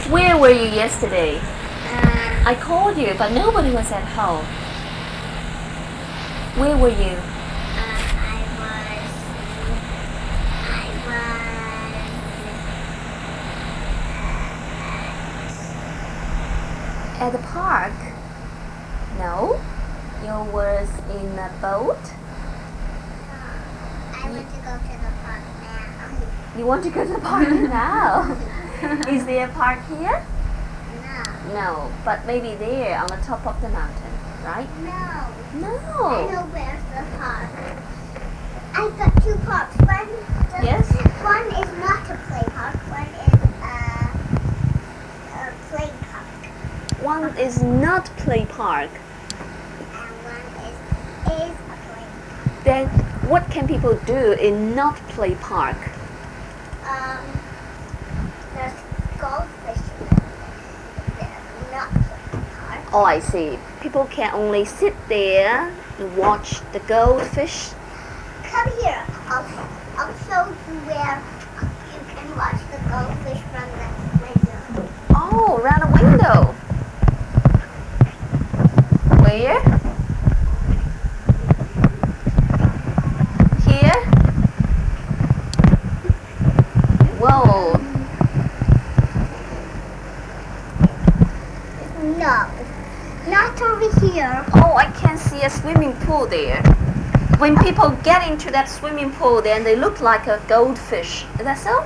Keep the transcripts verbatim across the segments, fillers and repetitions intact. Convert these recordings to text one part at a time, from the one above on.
Where were you yesterday? Uh, I called you, but nobody was at home. Where were you? uh, I was. I was. At the park? No? You was in a boat? I want to go to the park now. You want to go to the park now? Is there a park here? No. No, but maybe there on the top of the mountain, right? No. I No. know where's the park. I've got two parks. One, the, Yes? one is not a play park. One is a, a play park. One is not play park. And one is is a play park. Then what can people do in not play park? Um, there's goldfish in there. They're not play park. Oh, I see. People can only sit there and watch the goldfish. Come here. I'll, I'll show you where you can watch the goldfish from the window. Oh, around a window. Where? Here? Whoa. No, not over here. Oh, I can see a swimming pool there. When people get into that swimming pool, then they look like a goldfish. Is that so?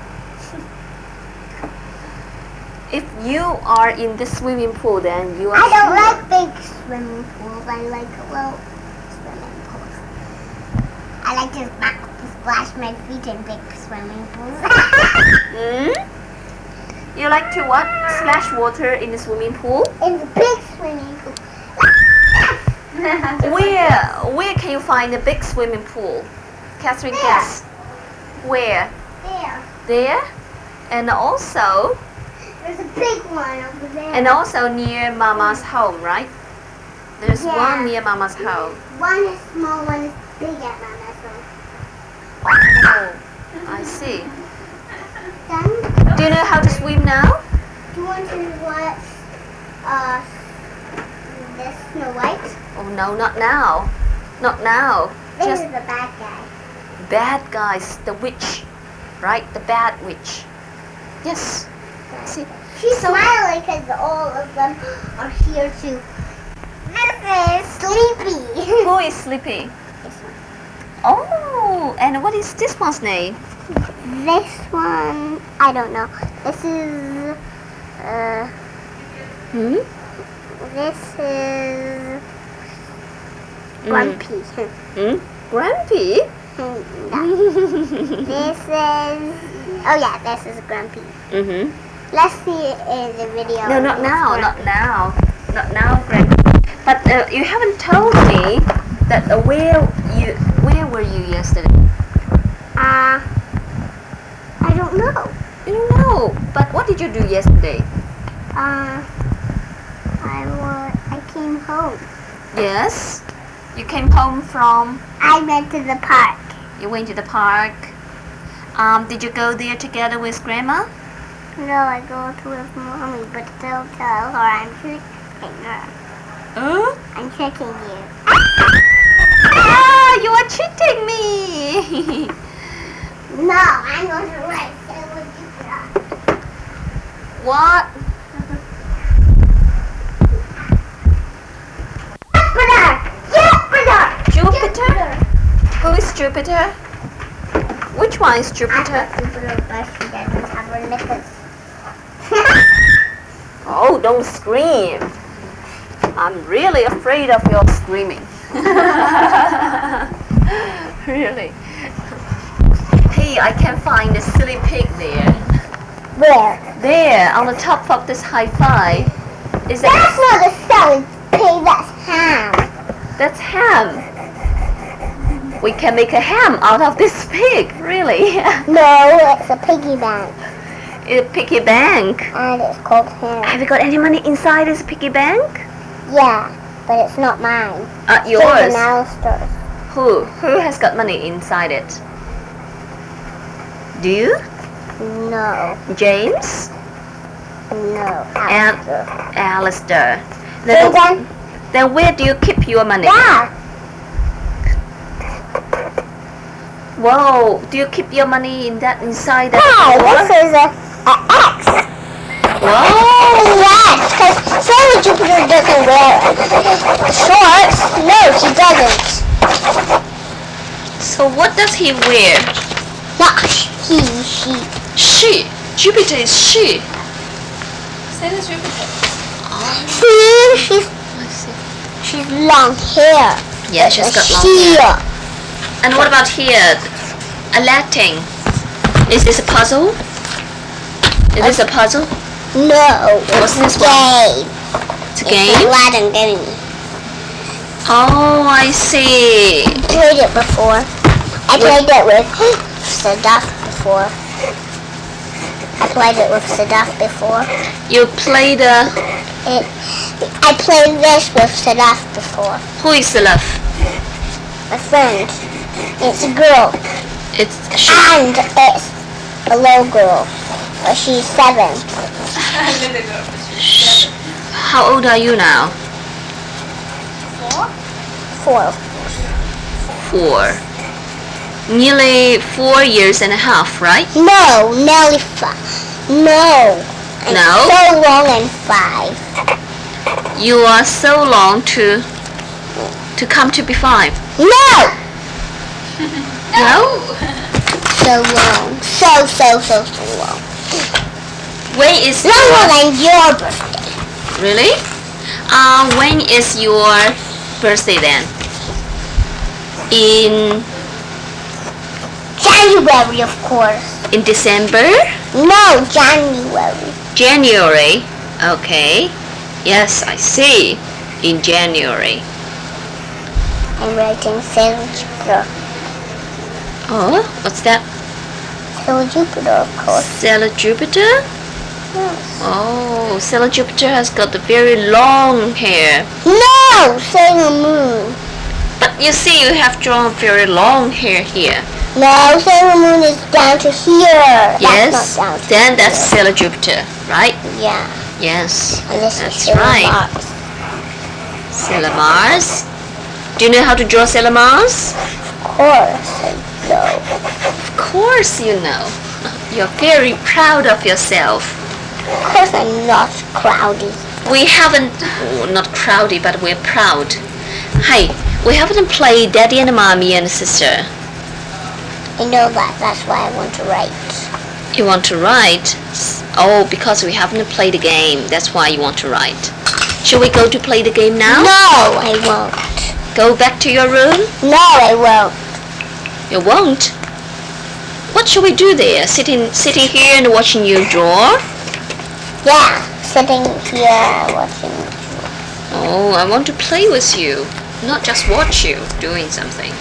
If you are in the swimming pool, then you are. I don't sure. like big swimming pools. I like little swimming pools. I like to splash, to splash my feet in big swimming pools. Hmm? You like to what? Splash water in the swimming pool? In the big swimming pool. Where? Where can you find a big swimming pool? Catherine, There. guess. Where? There. There? And also, There's a big one over there. and also near Mama's home, right? There's Yeah. one near Mama's home. One is small, one is big at Mama's home. Oh, I see. Then, Do you know how to swim now? do you want to watch uh, the Snow White? Oh no, not now. Not now. This Just is the bad guy. bad guys, the witch, right? The bad witch. Yes. See, She's So- smiling because all of them are here too. This is Sleepy. who is sleepy? This one. Oh, and what is this one's name? This one, I don't know. This is, uh, Hmm? this is Mm. Grumpy. Hmm? Grumpy? No. This is, oh yeah, this is Grumpy. Mm-hmm. Let's see in the video. No, not It's now, not Grumpy. now, not now, Grumpy. But uh, you haven't told me that uh, where you where were you yesterday? Uh, I don't know. You don't know. But what did you do yesterday? Uh, I wa- I came home. Yes. You came home from. I went to the park. You went to the park. Um, did you go there together with Grandma? No, I go to with mommy, but still tell her I'm tricking her. Huh? I'm tricking you. Ah, you are cheating me. No, I'm going to write. So what you got? What? Jupiter! Jupiter! Jupiter? Who is Jupiter? Which one is I Jupiter? thought Jupiter, but she doesn't have her knickers. Oh, don't scream. I'm really afraid of your screaming. Really. Hey, I can find a silly pig there. Where? There, on the top of this hi-fi. Is That's that? not a selling pig, that's ham. That's ham. We can make a ham out of this pig, really. No, it's a piggy bank. It's a piggy bank. And it's called ham. Have you got any money inside this piggy bank? Yeah, but it's not mine. Uh, It's yours. Alistair's. Who? Who has got money inside it? Do you? No. James? No. And Alistair. Alistair. Say Then, again? then where do you keep your money? Yeah. Whoa, do you keep your money in that inside that Hey, drawer? this is a, a X. Whoa! Yes, because Sarah Jupiter doesn't wear shorts. No, she doesn't. So what does he wear? Not he, she. She. Jupiter is she. Sailor Jupiter. See, she's I see. she's long hair. Yeah, she's got long She. hair. And what about here? Aladdin. Is this a puzzle? Is this a puzzle? No, What's it's this a one? game. It's a It's game? Aladdin game. Oh, I see. I played it before. I played it with Sadaf before. I played it with Sadaf before. You play the... It, I played this with Sadaf before. Who is the love? My friend. It's a girl. It's she. And it's a little girl. But she's seven. Little girl. Shh. How old are you now? Four? Four. Four. Nearly four years and a half, right? No, nearly five. No. I'm No? so long and five. You are so long to to come to be five. No! No? So long. So, so, so, so long. When is Longer than your birthday. really? Uh, when is your birthday then? In January, of course. in December? No, January. January. Okay. Yes, I see. In January. I'm writing Sailor Jupiter. Oh, what's that? Sailor Jupiter, of course. Sailor Jupiter? Yes. Oh, Sailor Jupiter has got the very long hair. No, Sailor Moon. But you see, you have drawn very long hair here. No, Sailor Moon is down to here. Yes. That's not down to Then that's here. Sailor Jupiter, right? Yeah. Yes. And this That's is Sailor right. Mars. Sailor Mars. Do you know how to draw Sailor Mars? Of course I know. Of course you know. You're very proud of yourself. Of course I'm not cloudy. We haven't, oh, not crowdy, but we're proud. Hey, we haven't played Daddy and Mommy and Sister. I know that. That's why I want to write. You want to write? Oh, because we haven't played the game. That's why you want to write. Shall we go to play the game now? No, I won't. Go back to your room? No, I won't. You won't? What shall we do there? Sitting, sitting here and watching you draw? Yeah, sitting here watching. Oh, I want to play with you, not just watch you doing something.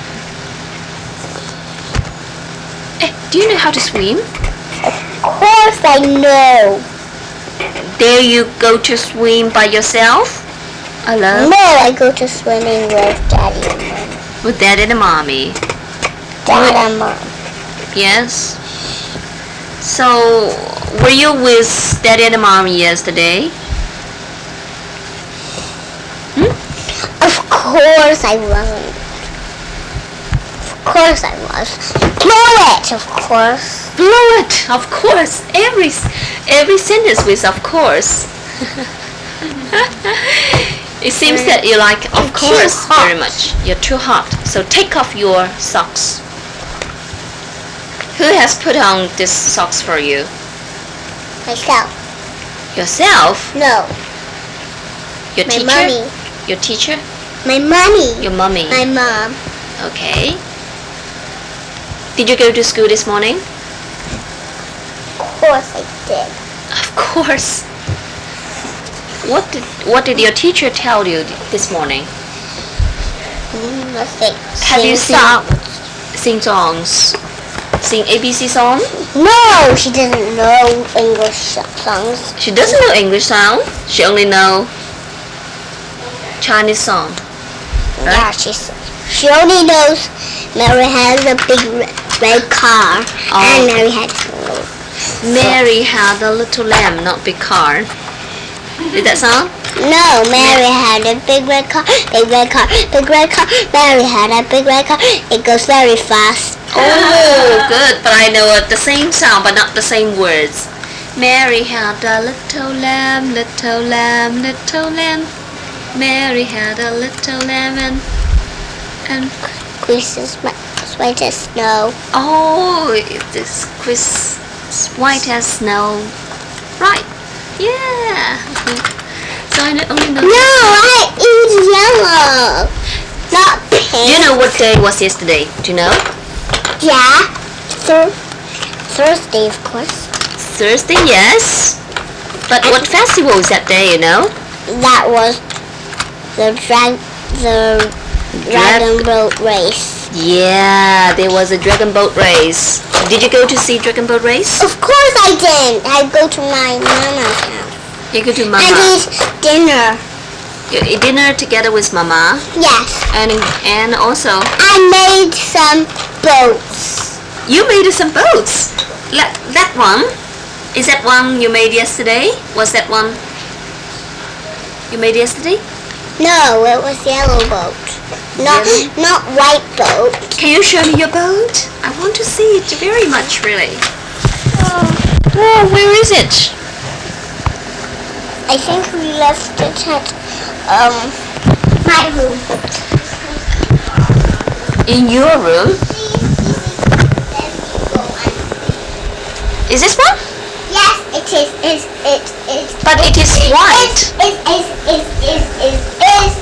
Eh, do you know how to swim? Of course I know. Dare you go to swim by yourself? Alone? No, I go to swimming with Daddy and Mom. With Dad and Mommy? Dad and Mom. Yes. So, were you with Daddy and Mommy yesterday? Hmm? Of course I wasn't. Of course I was. Blow it, of course. Blow it, of course. Every every sentence with of course. It seems that you like of I'm too course hot. very much. You're too hot. So take off your socks. Who has put on these socks for you? Myself. Yourself? No, Your my teacher? mommy. Your teacher? My mommy. Your mommy? My mom. Okay. Did you go to school this morning? Of course I did. Of course. What did what did your teacher tell you this morning? Mm, Nothing. Have you Sing sung songs. sing songs? Sing A B C song? No, she doesn't know English so- songs. She doesn't know English song. She only know Chinese song. Right? Yeah, she's. She only knows Mary has a big re- red car, Oh. and Mary has Mary had a little lamb, not big car. Is that song? No, Mary had a big red car, big red car, big red car. Mary had a big red car. It goes very fast. Oh, good. But I know it, the same sound, but not the same words. Mary had a little lamb, little lamb, little lamb. Mary had a little lamb and and Christmas white as snow. oh, it is Chris white as snow. Right? Yeah. So I only know. No, I eat yellow, not pink. Do you know what day was yesterday? Do you know? Yeah, Thur- Thursday, of course. Thursday, yes. But what festival is that day? You know? That was the drag, the dragon boat race. Yeah, there was a dragon boat race. Did you go to see dragon boat race? Of course I didn't. I go to my mama's house You go to and Mama. eat dinner. You eat dinner together with Mama, Yes, and and also I made some boats. you made some boats. Like that one. Is that one you made yesterday? Was that one you made yesterday? No, it was yellow boat. Not Really? not white boat. Can you show me your boat? I want to see it very much, really. Oh, Oh, where is it? I think we left it at um my room. In your room? Is this one? Yes, it is. Is it is. But it is white. Is is is is is is.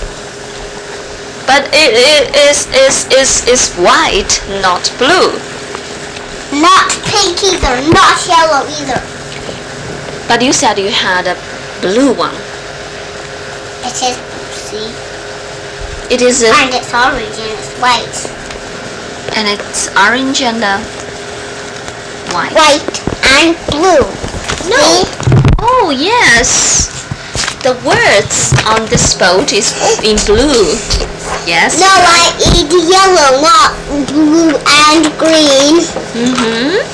But it, it is is is is white, not blue. Not pink either. Not yellow either. But you said you had a blue one. It is. See, It is a, and it's orange and it's white. and it's orange and uh, white. White and blue. No. See? Oh yes. The words on this boat is in blue. Yes. No, I eat yellow, not blue and green. Mhm.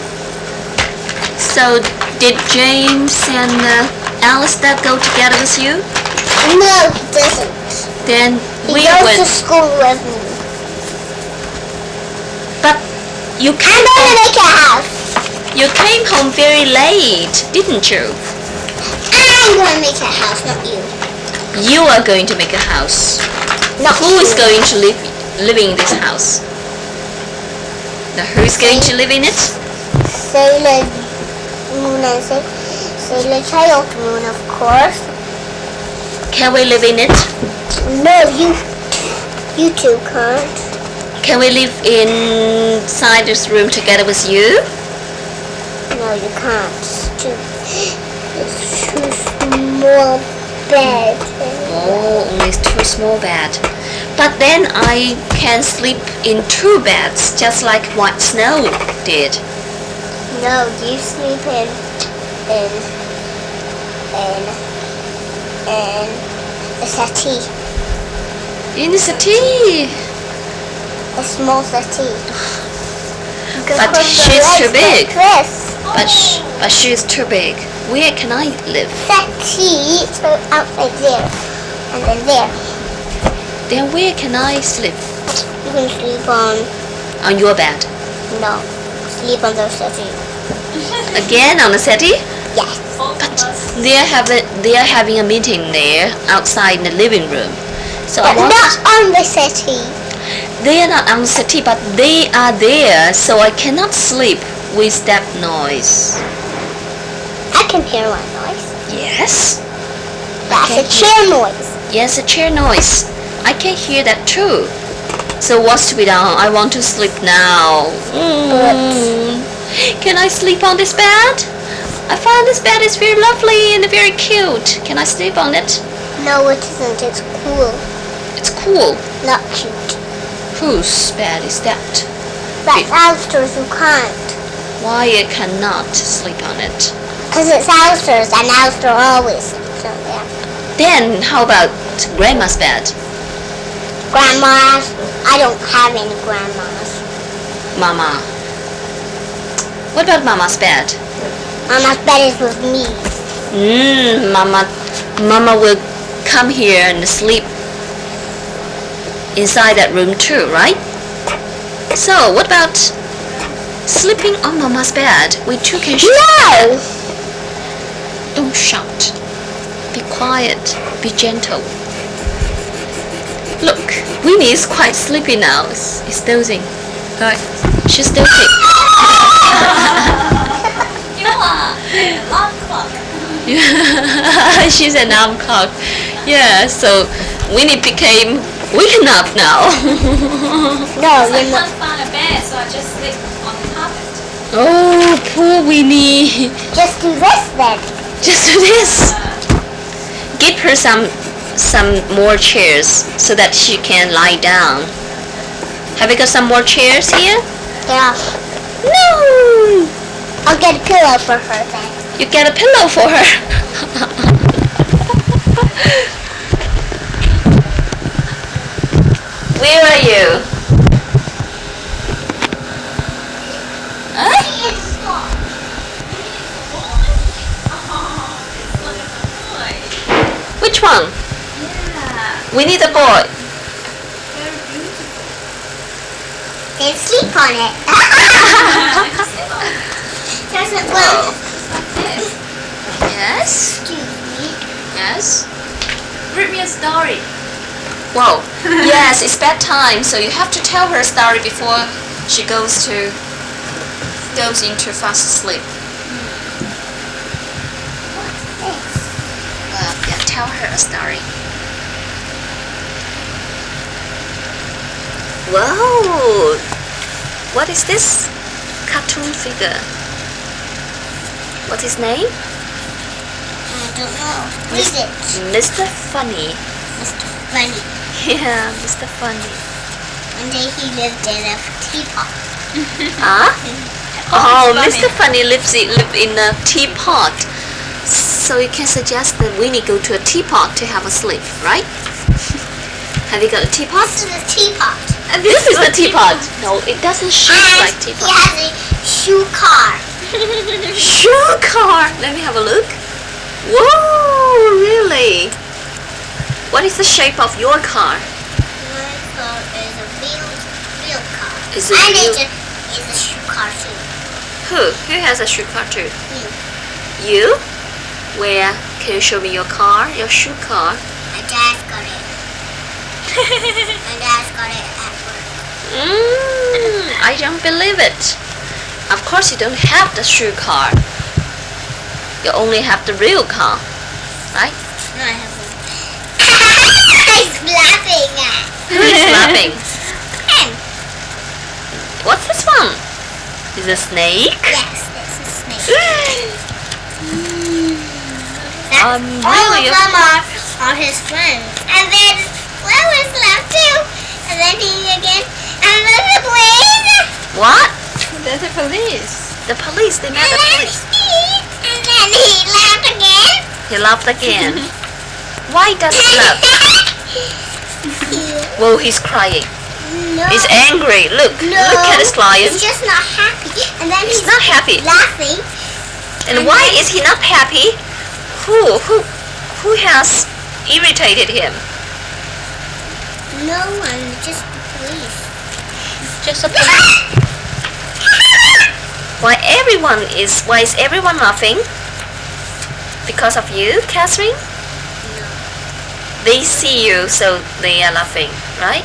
So did James and uh, Alistair go together with you? No, he doesn't. Then He we goes would. to school with me. But you I'm came gonna home, make a house. you came home very late, didn't you? I'm gonna make a house, not you. You are going to make a house. Not Who is you. going to live living in this house? Now who is going to live in it? Sailor Moon and Sa- Sailor Child Moon, of course. Can we live in it? No, you, you two can't. Can we live inside this room together with you? No, you can't. It's too, it's too small bed. Oh, only two small bed. But then I can sleep in two beds, just like what Snow did. No, you sleep in, in, in, in a settee. In the city. A small settee. But Because the she's legs too big. like this. But, sh- but she's too big. Where can I live? Settee, so outside there, and then there. Then where can I sleep? You can sleep on, On your bed. no, sleep on the settee. Again on the settee? Yes. But they are having they are having a meeting there outside in the living room. So I But want not on the settee. they are not on the settee, but they are there, so I cannot sleep with that noise. I can hear one noise. Yes. That's Okay. a chair noise. Yes, a chair noise. I can hear that too. So what's to be done? I want to sleep now. Mm. Can I sleep on this bed? I find this bed is very lovely and very cute. Can I sleep on it? No, it isn't. It's cool, It's cool. not cute. Whose bed is that? That's Alistair's, you can't. Why I cannot sleep on it? Because it's Alistair's, and Alistair always sleeps on there. Then how about Grandma's bed? Grandma's, I don't have any grandmas. Mama. What about Mama's bed? Mama's bed is with me. Mm, Mama, Mama will come here and sleep inside that room too, right? So, what about sleeping on Mama's bed? We two can share. No! Don't shout. Be quiet. Be gentle. Look, Winnie is quite sleepy now. Is is dozing. Right? She's dozing. You are an alarm clock. She's an alarm clock. Yeah. So Winnie became waken up now. No, I you're not. can't find a bed, so I just sleep on the carpet. Oh, poor Winnie. Just do this then. Just do this. Give her some some more chairs so that she can lie down. Have you got some more chairs here? Yeah. No. I'll get a pillow for her then. You get a pillow for her. Where are you? Huh? Which one? Yeah, We need a boy. very beautiful. Then sleep on it. Doesn't work. This. Yes. Excuse me. Yes. Read me a story. Whoa. Yes, it's bedtime, so you have to tell her a story before she goes to goes into fast sleep. Well, yeah, tell her a story. Whoa! What is this cartoon figure? What's his name? I don't know. Read it. Mister Funny. Mister Funny. Yeah, Mister Funny. One day he lived in a teapot. Huh? Oh, Oh, it's Mister Funny lives in, live in a teapot. So you can suggest that Winnie go to a teapot to have a sleep, right? Have you got a teapot? This is a teapot. And this is a teapot. No, it doesn't shape And like he teapot. has a shoe car. Shoe car. Let me have a look. Whoa, really? What is the shape of your car? My car is a real, real car. Is it and real? it's a, it's a shoe car too. Who? Who has a shoe car too? You. You? Where? Can you show me your car? Your shoe car? My dad's got it. My dad's got it at work. Mm, I don't believe it. Of course you don't have the shoe car. You only have the real car, right? No, I have one. He's laughing at. Who is laughing? Him. What's this one? Is it a snake? Yes, it's a snake. That's Um, all really? of them are, are his friends. And then one was left too. And then he again. And then the police. What? There's the police. The police, they met And the then police. he, and then he laughed again. He laughed again. Why does he laugh? Whoa, he's crying. No. He's angry. Look, No. look at his client. He's just not happy. And then He's he's not happy. laughing. And why is he not happy? Who, who, who has irritated him? No one, just the police. Just a police. Why everyone is? Why is everyone laughing? Because of you, Catherine? No. They see you, so they are laughing, right?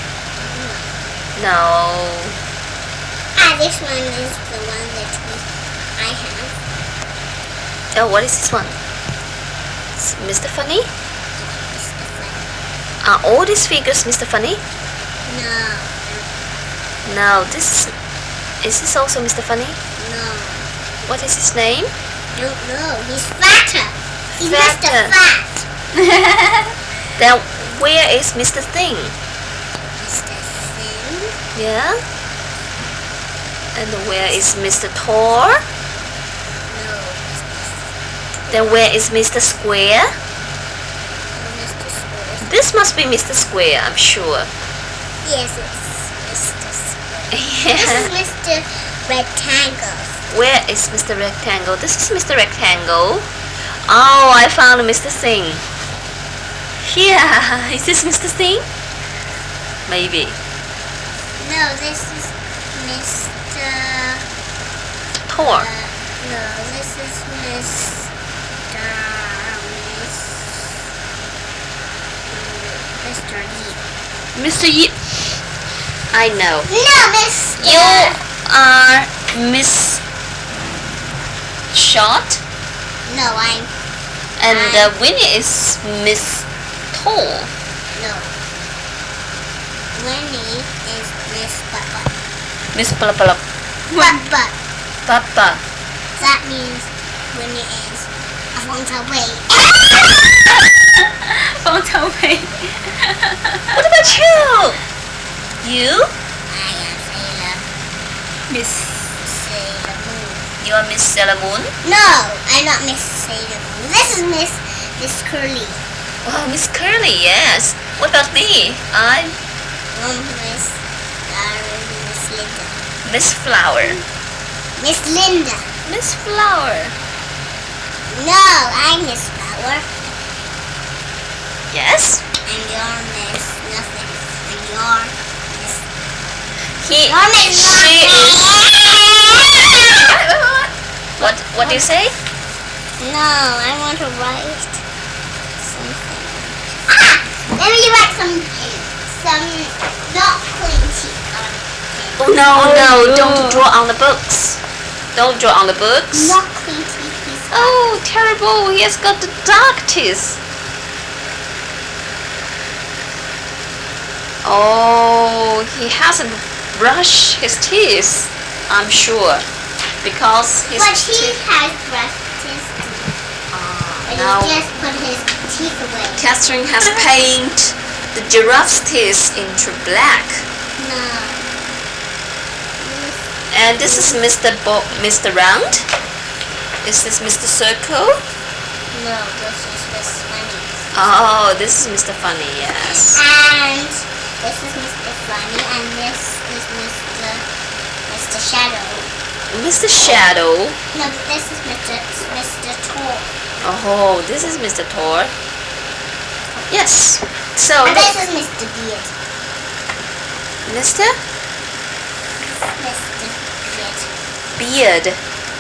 No. Ah, this one is the one that we, I have. Oh, what is this one? It's Mister Funny? Mister Funny. Are all these figures Mister Funny? No. No, this is this also Mister Funny? No. What is his name? Don't know. He's fatter. He's Mister Fatter. Fat. Then where is Mister Thing? Mister Thin. Yeah. And where is Mister Tall? No. Then where is Mister Square? No, Mister Square. This must be Mister Square, I'm sure. Yes, it's Mister Square. This Yeah. is Mister Rectangle. Where is Mister Rectangle? This is Mister Rectangle. Oh, I found Mister Thing. Yeah, is this Mister Thing? Maybe. No, this is Mister Thor. Uh, no, this is Mister Miss, Mister Yi. Mister Yi. I know. No, Mister You are Miss Short, No, I'm and I- uh, Winnie is Miss Tall. no. Winnie is Miss Butt Butt. Miss Blah Blah Butt Butt. Papa. That means Winnie is a long time away. 方头杯 What about you? You? I am Sailor Miss Sailor Moon. You are Miss Sailor Moon? No, I'm not Miss Sailor Moon. This is Miss Miss Curly. Oh, Miss Curly, yes. What about me? I'm Um, Miss uh, Miss Linda. Miss Flower. Miss Linda. Miss Flower. No, I'm Miss Flower. Yes? And you're Miss Nothing. And you're Miss. He. You're Miss She is. Nothing. What? What do you say? No, I want to write something. Ah! Let me write some some not clean teeth on it. Oh no, no! Don't draw on the books. Don't draw on the books. Not clean teeth. Please. Oh, terrible! He has got the dark teeth. Oh, he hasn't brushed his teeth. I'm sure, because his But he teeth. has brushed his teeth. And Now, he just put his teeth away. Catherine has painted the giraffe's teeth into black. No. And this is Mister Bo- Mister Round. Is this Mister Circle? No, this is Miss Funny. Oh, this is Mister Funny, yes. And this is Mister Funny, and this is Mister Mister Shadow. Mister Shadow. No, but this is Mister Mister Tall. Oh, this is Mister Thor. Yes. So, And look, this is Mister Beard. Mister Mister Beard. Beard.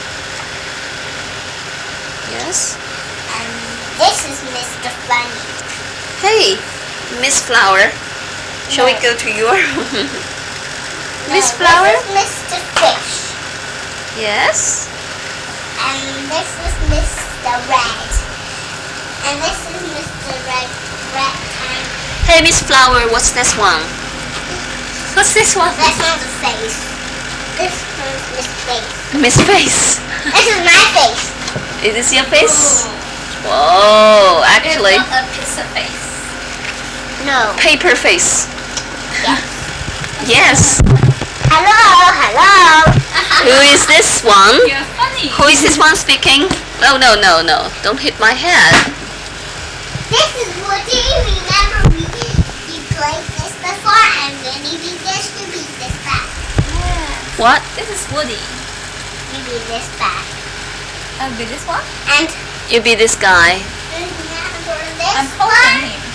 Yes. And this is Mister Funny. Hey, Miss Flower. Shall we No. go to your No, Miss Flower? This is Mister Fish. Yes. And this is Mister Red. And this is Mister Red Rectangle. Hey, Miss Flower, what's this one? What's this one? That's not the face. This is Miss Face. Miss Face. This is my face. Is this your face? Whoa, actually, It's not a pizza face. No. paper face. Yeah. Yes. Hello, hello. Who is this one? You're funny. Who is this one speaking? Oh, no, no, no. Don't hit my head. This is Woody. Remember we we played this before, and then we did this to beat this back. Yeah. What? This is Woody. We beat this back. Uh, with this one? And You be this guy. remember this I'm one? holding him.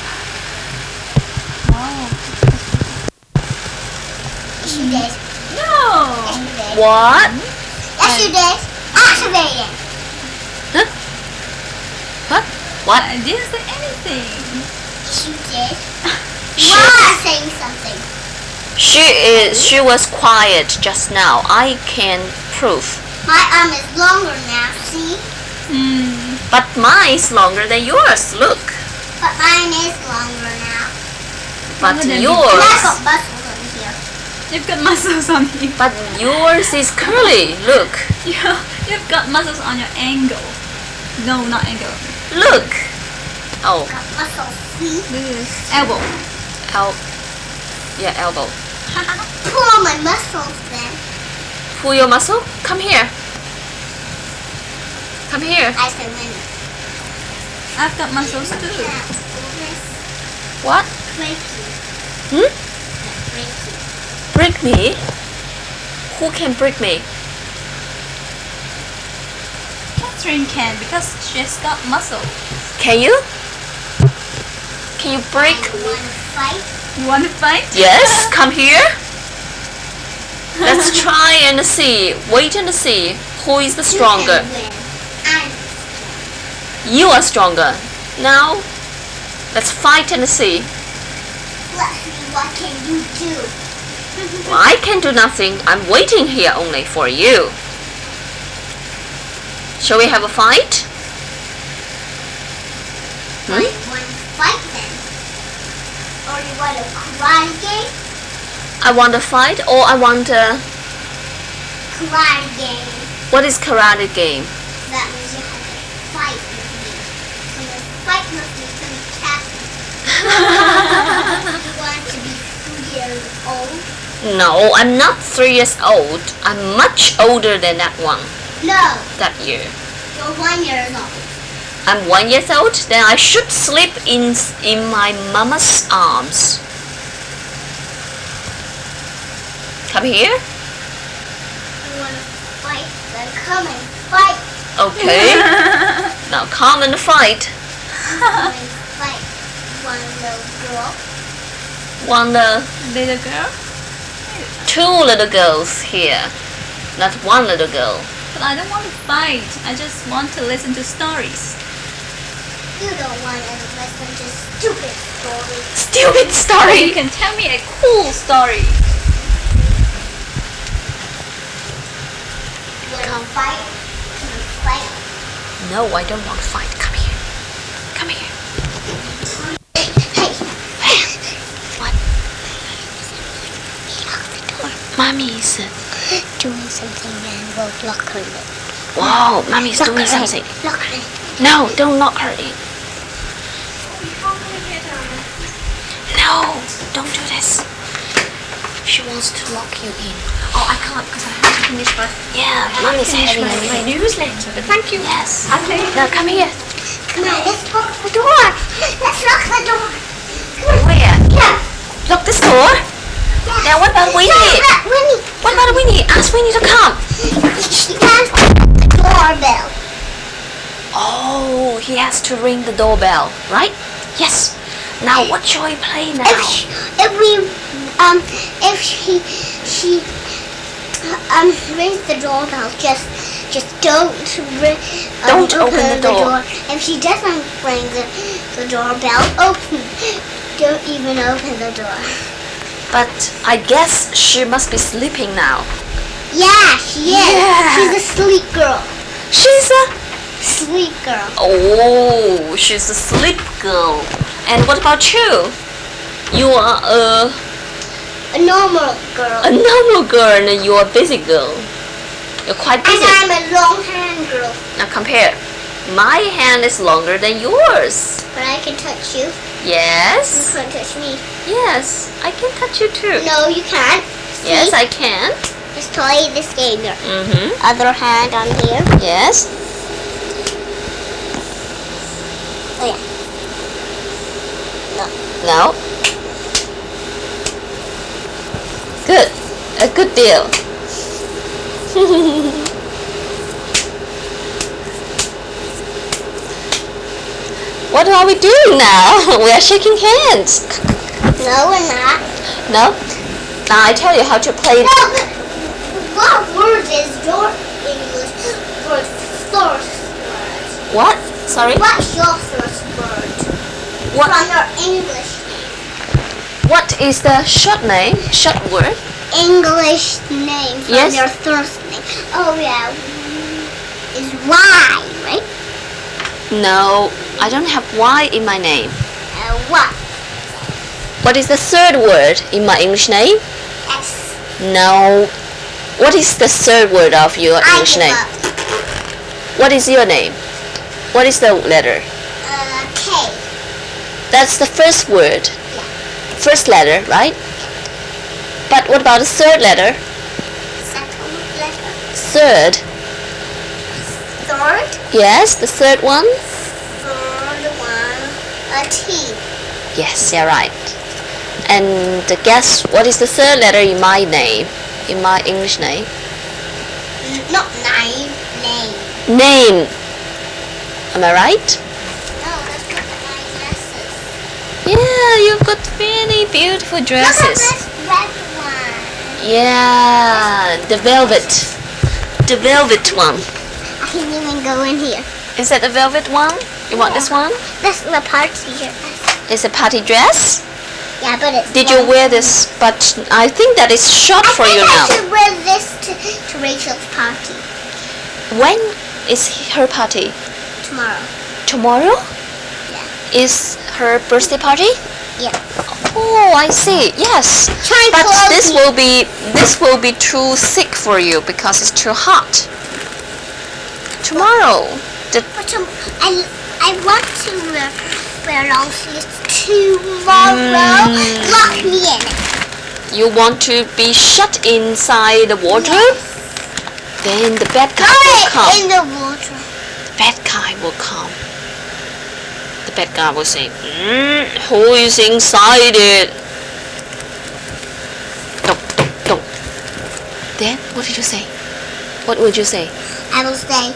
Oh. Yes, you did. No. Yes, you did. What? Yes, you did. Activate it. What? What? I didn't say anything. Yes, you did. She, You are saying something. she is. She was quiet just now. I can prove. My arm is longer now, see? Hmm. But mine is longer than yours. Look. But mine is longer now. But Longer than And I've yours. got muscles on here. You've got muscles on you. But yours is curly. Look. You, you've got muscles on your angle. No, not angle. Look. Oh, Got muscles, see? This is elbow. el. Yeah, elbow. Pull on my muscles then. Pull your muscle. Come here. Come here. I said when I've got muscles too. yeah, pull this What? breaky. Hmm? Breaky. Break me? Who can break me? Catherine can because she's got muscle. Can you? Can you break? You want to fight? You want to fight? Yes, come here. Let's try and see. Wait and see who is the stronger. You can win. I'm You are stronger. Now, let's fight and see. Let's see what can you do. I can do nothing. I'm waiting here only for you. Shall we have a fight? Hmm? You want to fight then? Or you want a karate game? I want a fight or I want a... Karate game. What is karate game? That means you have to fight with me. So the fight must be fantastic. You want to be three years old? No, I'm not three years old. I'm much older than that one. No, That year. you're one year old. I'm one years old. Then I should sleep in in my mama's arms. Come here. You want to fight? Then come and fight. Okay. Now come and fight. Come and fight. One little girl. One, uh, Little girl? two little girls here, not one little girl. But I don't want to fight. I just want to listen to stories. You don't want to listen to stupid stories. Stupid You story. can tell me a cool story. You want to fight? Come and fight. No, I don't want to fight. Come here. Come here. Hey, hey. What? Mommy is uh, Doing something and we'll lock her in. wow. Mommy is doing something. Lock her in. No, don't lock her in. No, don't do this. She wants to lock you in. Oh, I can't because I have to finish my Yeah, Mommy's having my, a my newsletter. Thank you. Yes. Okay. Now come here. Come on, let's lock the door. Let's lock the door. Where? Yeah. Lock this door. Now what about Winnie? Yeah, Winnie. What about Winnie? Ask Winnie to come. She has the doorbell. Oh, he has to ring the doorbell, right? Yes. Now what shall we play now? If she, if we um if she she um rings the doorbell, just just don't ri- um, Don't open the door. If she doesn't ring the the doorbell, open. Don't even open the door. But I guess she must be sleeping now. Yeah, she is. Yeah. She's a sleep girl. She's a... Sleep girl. Oh, she's a sleep girl. And what about you? You are a, A normal girl. a normal girl and you're a busy girl. You're quite And busy. I'm a long hand girl. Now compare. My hand is longer than yours. But I can touch you. You Yes. can't touch me. Yes, I can touch you too. No, you can't. Yes, See? I can. Let's play this game here. Mm-hmm. Other hand on here. Yes. Oh yeah. No. Good. A good deal. What are we doing now? We are shaking hands. No, we're not. No? Now I tell you how to play. No, but what word is your English for first word? What? Sorry? What's your first word What? from your English? What is the short name? Short word? English name from Yes. your first name. Oh yeah. Is Y, right? No, I don't have Y in my name. Uh, what? What is the third word in my English name? S. No. What is the third word of your I English give name? up. What is your name? What is the letter? Uh, K. That's the first word. First letter, right? But what about the third letter? Second letter. Third. Third. Yes, the third one? Third one. A T. Yes, you're right. And guess what is the third letter in my name? In my English name? N- Not nine. Name. Name. Am I right? No, that's not my dresses. Yeah, you've got really beautiful Look at dresses. this red one. Yeah, the velvet. The velvet one. I can even go in here. Is that the velvet one? You want this one? That's the party dress. It's a party dress? Yeah, but it's Did you long. wear this? But I think that is short I for think you I now. should wear this to, to Rachel's party When is her party? tomorrow. Tomorrow? Yeah. Is her birthday party? Yeah. Oh, I see. Yes. Try and But close this it. will be this will be too thick for you because it's too hot. Tomorrow. The, But tom- I, I want to wear, wear long sleeves tomorrow. Mm. Lock me in. you want to be shut inside the wardrobe? Then the bad guy Throw will it come. in the wardrobe. The bad guy will come. The bad guy will say, mm, who is inside it? Don't, don't, don't. Then, what did you say? What would you say? I will say,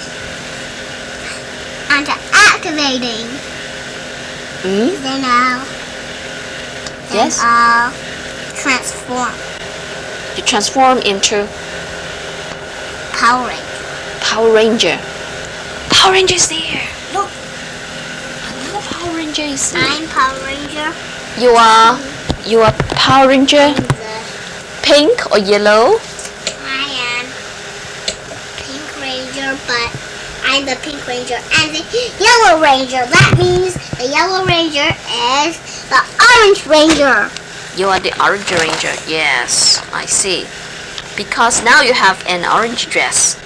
under activating. Hmm? Then I'll, then Yes? I'll transform. You transform into Power Ranger. Power Ranger. Power Ranger is there. Look, Another Power Ranger is there. I'm Power Ranger. You are, you are Power Ranger, And the, pink or yellow? I am Pink Ranger, but I'm the Pink Ranger and the Yellow Ranger. That means the Yellow Ranger is the Orange Ranger. You are the Orange Ranger. Yes, I see. Because now you have an orange dress.